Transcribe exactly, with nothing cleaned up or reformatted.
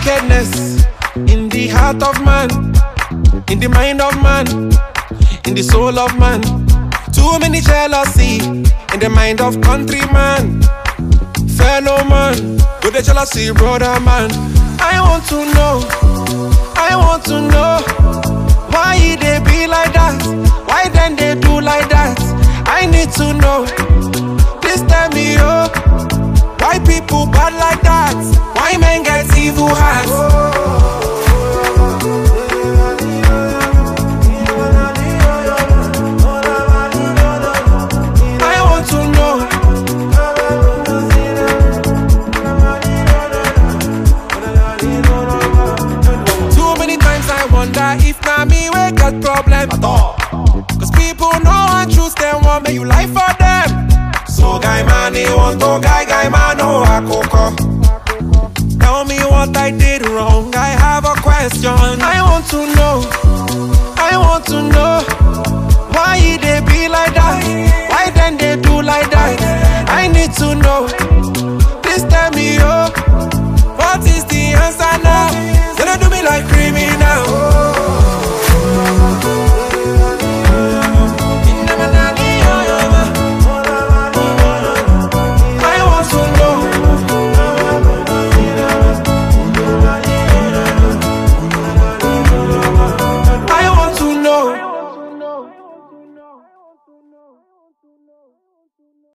wickedness in the heart of man, in the mind of man, in the soul of man. Too many jealousy in the mind of countryman, fellow man. Go the jealousy, brother man. I want to know, I want to know why they be like that, why then they do like that. I need to know. Please tell me, oh, why people bad like that? Why men get evil hearts? I want to know. Too many times I wonder if now me we got problem at all. Cause people know and choose them, want me you lie for them. So guy man, he want to guy, guy man, no akoko. Tell me what I did wrong, I have a question. I want to know, I want to know why they be like that, why then they do like that. I need to know.